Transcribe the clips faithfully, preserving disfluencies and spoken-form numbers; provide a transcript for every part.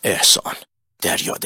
احسان دریادل.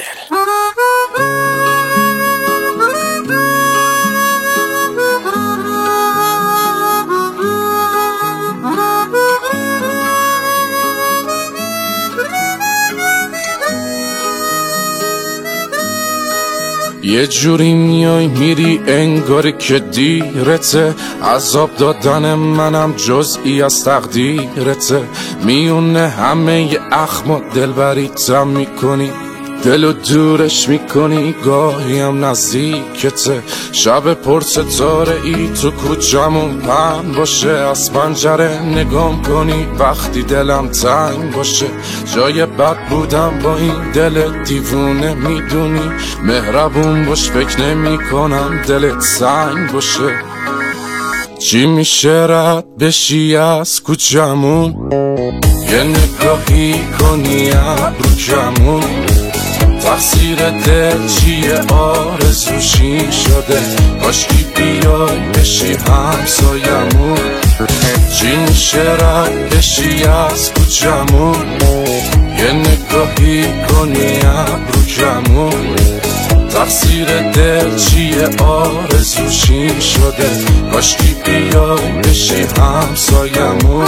یه جوری میای میری انگار که دیرته، عذاب دادن منم جزئی از تقدیرته. میونه همه ی اخم و دلبریتم میکنی، دلو دورش میکنی گاهی هم نزدیکته. شب پر ستاره ای تو کوچمون پهن باشه، از پنجره نگام کنی وقتی دلم تنگ باشه. جای بد بودم با این دل دیوونه میدونی، مهربون باش فکر نمی کنم دلت سنگ باشه. چی میشه رد بشی از کوچمون، یه نگاهی کنی ابرو کمون. تقصیر دل چیه آرزوشی شده، کاشکی بیای بشی همسایمون. چی میشه رد بشی از کوچمون، یه نگاهی کنی ابرو کمون. تقصیر دل چیه آرزوشی شده، کاشکی بیای بشی همسایمون.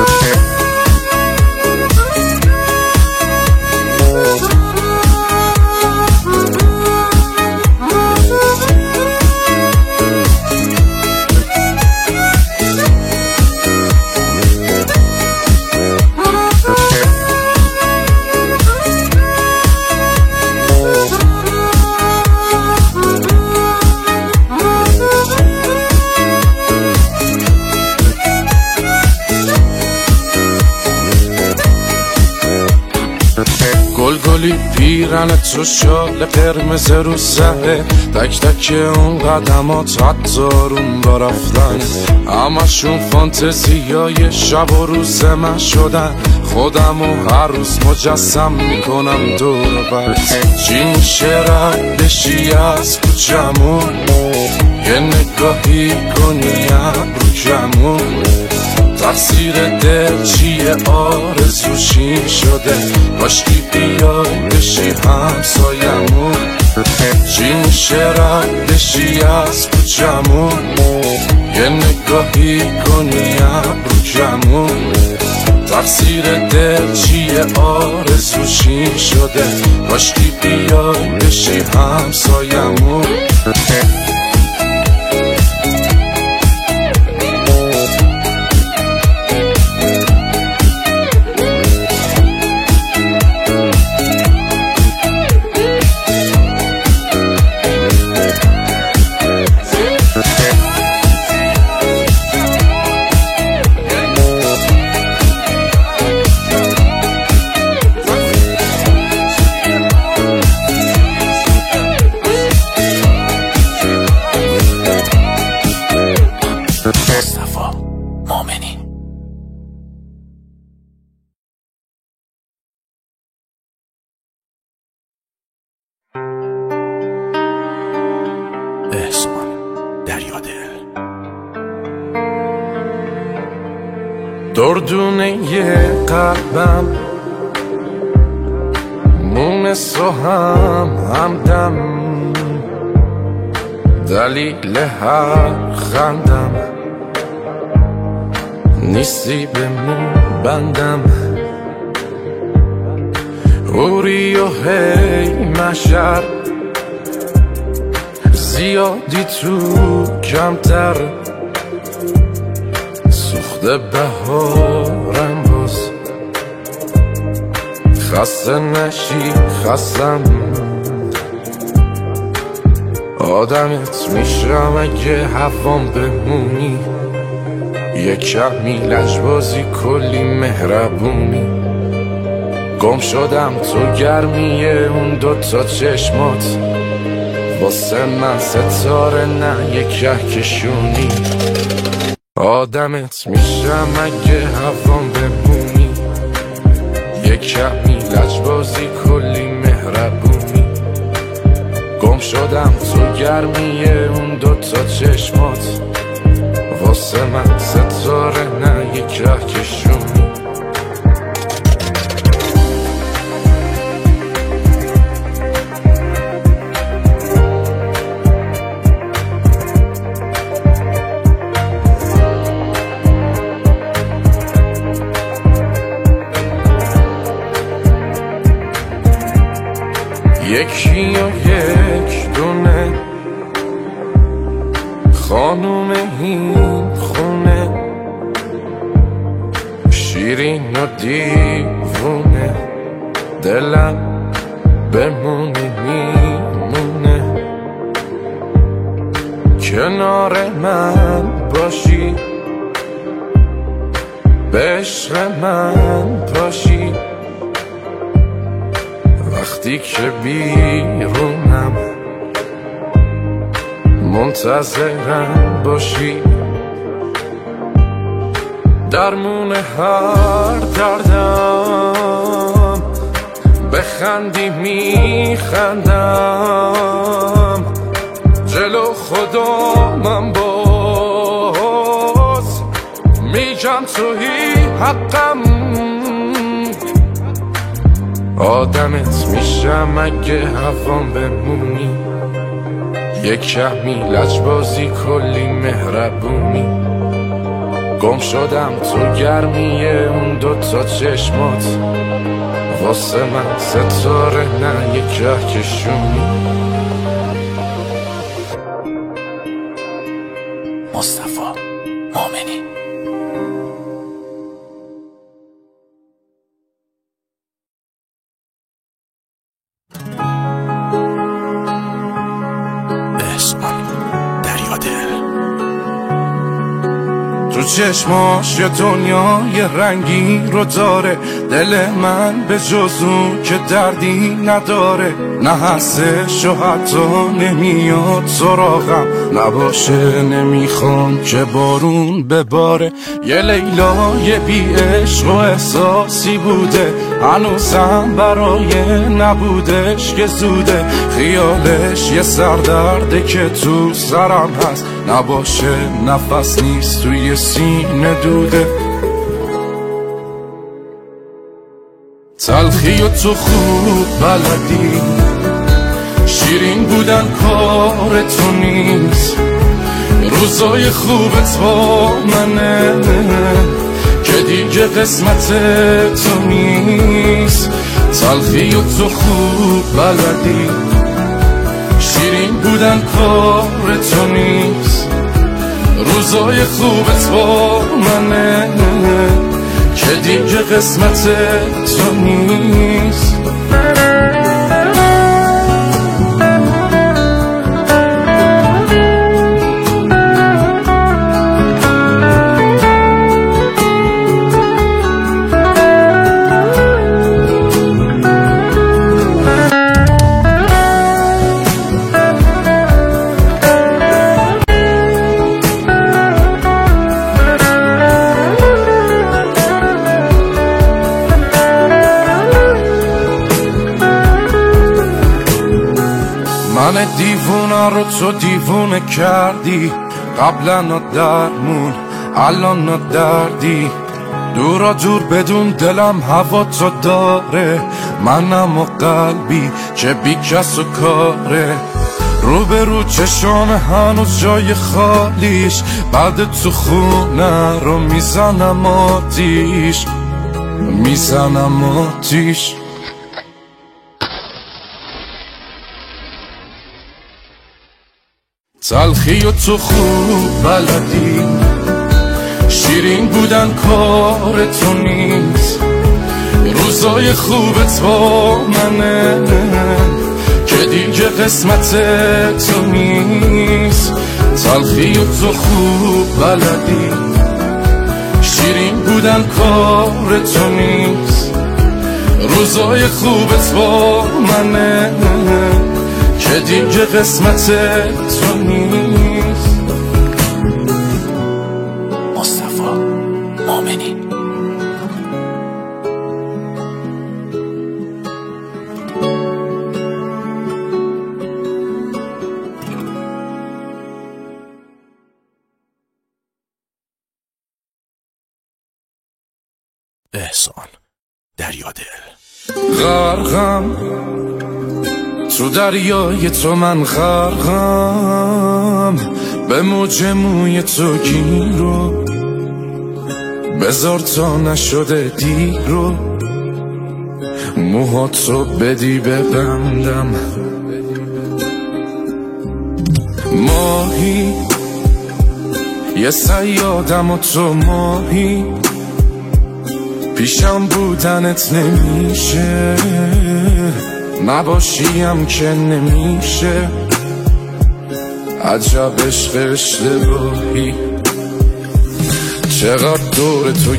گلگلی پیرن تو شال قرمز رو سهه، تک تک اون قدمات حتی رون با رفتن. همشون فانتزیای شب و روز من شدن، خودمو هر روز مجسم میکنم دور بر. چی میشه رد بشی از کوچمون، یه نگاهی کنی ابرو کمون. تقصیر دل چیه آرزوشی شده، کاشکی بیای بشی همسایمون. چی میشه رد بشی از کوچمون، یه نگاهی کنی ابرو کمون. تقصیر دل چیه آرزوشی شده، کاشکی بیای بشی همسایمون. مصطفی مومنی. احسان دریادل. دردونه یه قلبم مونس و هم همدم، دلیل هر خندم نیستی به مو بندم. اوری و هی مشر زیادی تو کمتر، سوخته بهارم باز. خسته نشی خستم، آدمت میشم اگه هوام بمونی. یه کمی لجبازی کلی مهربونی، گم شدم تو گرمیه اون دوتا چشمات. واسه من ستاره نه یه کهکشونی. آدمت میشم اگه هوام بمونی. یه کمی لجبازی کلی مهربونی، گم شدم تو گرمیه اون دوتا چشمات. واسه من ستاره نه یک کهکشونی. یکی و یک دونه خانوم این خونه، شیرین و دیوونه، دلم بمونی میمونه، کنار من باشی، به عشق من پاشی، وقتی که بیرونم منتظرم باشی، درمون هر دردم بخندی میخندم، جلو خدا من باز میگم تویی حقم، آدمت میشم اگه هوام بمونی، یک کمی لجبازی کلی مهربونی، گم شدم تو گرمی اون دوتا چشمات، واسه من ستاره نه یک کهکشونی. مصطفی مومنی. تو چشماش یه دنیای رنگی رو داره، دل من به جز اون که دردی نداره، نه هستش و حتی نمیاد سراغم، نباشه نمیخوام که بارون بباره، یه لیلای بی عشق و احساسی بوده، هنوزم برای نبودش که زوده، خیالش یه سردرده که تو سرم هست، نباشه نفس نیست توی سینه دوده، تلخی و تو خوب بلدی، شیرین بودن کار تو نیست، روزای خوبت با منه که دیگه قسمت تو نیست، تلخی و تو خوب بلدی، شیرین بودن کار تو نیست، روزای خوبت با منه که دیگه قسمت تو نیست. من دیوونه رو تو دیوونه کردی، قبلا نا درمون الان نا دردی، دورا دور بدون دلم هوا تو داره، منم و قلبی که بی کس و کاره، رو به رو چشام هنوز جای خالیش، بعد تو خونه رو میزنم آتیش، میزنم آتیش. تلخی و تو خوب بلدی، شیرین بودن کار تو نیست، روزای خوبت با منه که دیگه قسمت تو نیست، تلخی و تو خوب بلدی، شیرین بودن کار تو نیست، روزای خوبت با منه که دیگه قسمت تو نیست. مصطفی مومنی. احسان دریادل. غرقم تو دریای تو، من غرقم به موج موی تو گیرو، بذار تا نشده دیرو، موهاتو بدی ببندم. ماهی یه صیادم و تو ماهی، پیشم بودنت نمیشه، نباشیم که نمیشه. عجب عشق اشتباهی، چقدر دور تو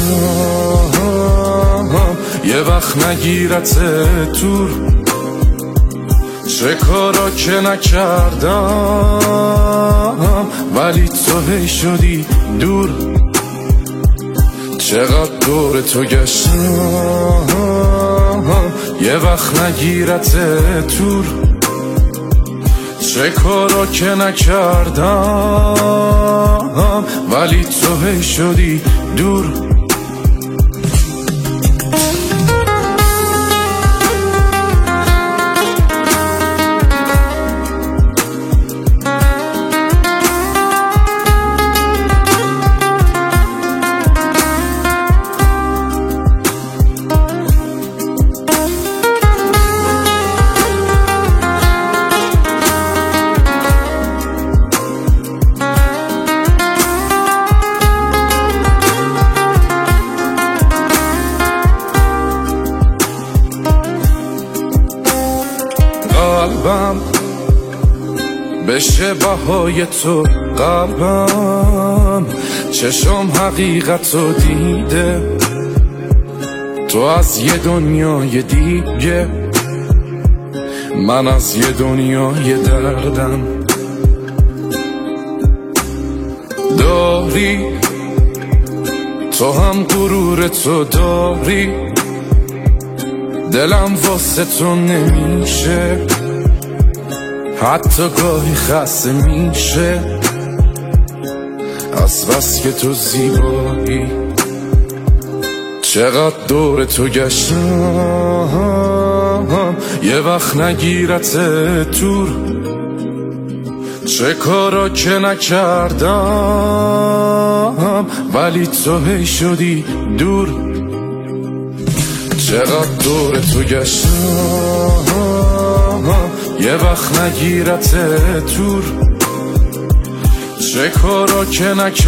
گشتم یه وقت نگیرت دور. چه کارا که نکردم ولی تو هی شدی دور. چقدر دور تو گشتم یه وقت نگیرت دور. چه کارا که نکردم ولی تو هی شدی دور. قلبم بشه بهای تو، قلبم چشم حقیقتو دیده. تو از یه دنیای دیگه، من از یه دنیای دردم. داری تو هم غرور تو داری، دلم واسه تو نمیشه، حتی گاهی خسته میشه از بس که تو زیبایی. چقدر دور تو گشتم یه وقت نگیرت دور. چه کارا که نکردم ولی تو هی شدی دور. چقدر دور تو گشتم یه وقت نگیرت دور. چه کارا که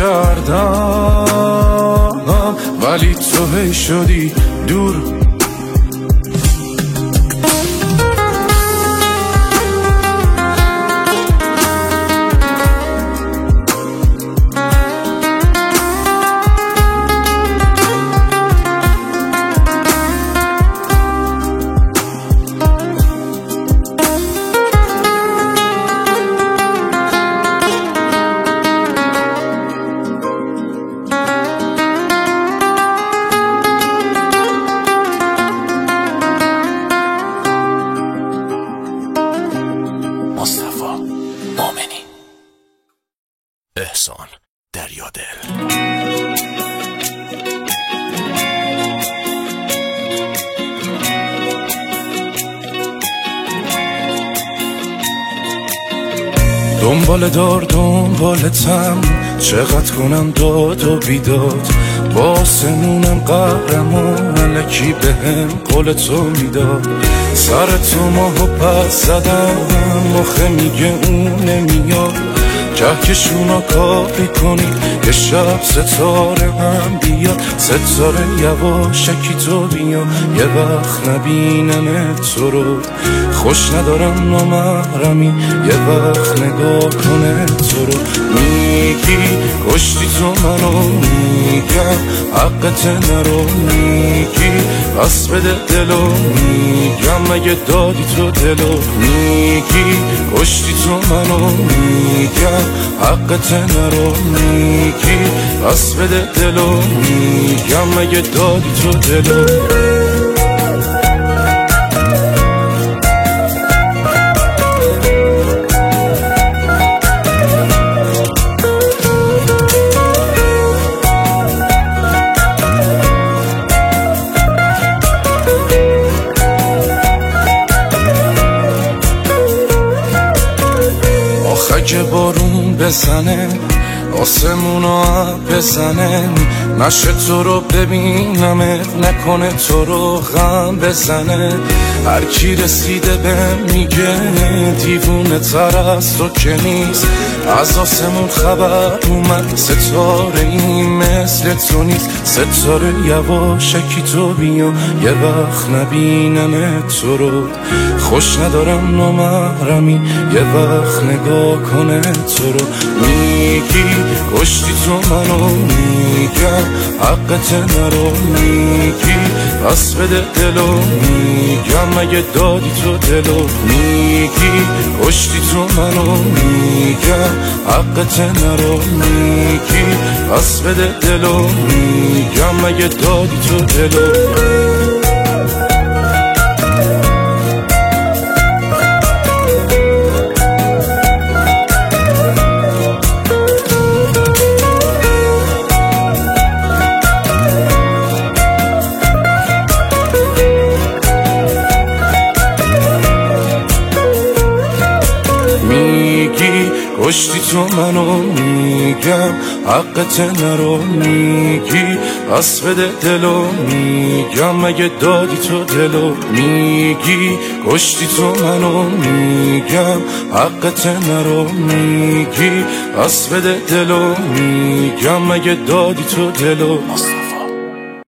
نکردم ولی تو هی شدی دور. مصطفی مؤمنی. احسان دریادل. دنبال دار دنبالتم، چقدر کنم داد و بیداد. با آسمونم قهرمان الکی بهم قول تو میداد. سر تو ماهو پس زدم، مخه میگه اون نمیاد. کهکشونا کاری کنی یه شب ستاره هم بیاد. ستاره یواشکی تو بیا، یه وقت نبینم تو رو. خوش ندارم نامحرمی، یه وقت نگاه کنه تو رو. میگی کشتی تو منو، میگم حقت نرو. میگی پس بده دلو، میگم مگه دادی تو دلو. میگی کشتی تو منو، میگم حقت نرو. میگی پس بده دلو، میگم مگه دادی تو دلو. آخه که بارون بزنه، آسمونا بزنه، نشه تو رو ببینمه، نکنه تو رو غم بزنه. هر کی رسیده به میگه دیوونه تر از تو که نیست. از آسمون خبر اومد ستاره این مثل تو نیست. ستاره یواشکی تو بیا یه وقت نبینم تو رو. خوش ندارم نامحرمی یه وقت نگاه کنه تو رو. میگی کشتی تو منو، میگم حقت نرو. میگی پس بده دلو، میگم مگه دادی تو دلو. میگی کشتی تو منو، میگم حقت نرو. میگی پس بده دلو، میگم مگه دادی تو دلو. میگی کشتی تو منو، میگم حقت نرو. میگی پس بده دلو، میگم مگه دادی تو دلو. میگی کشتی تو منو، میگم حقت نرو. میگی پس بده دلو، میگم مگه دادی تو دلو.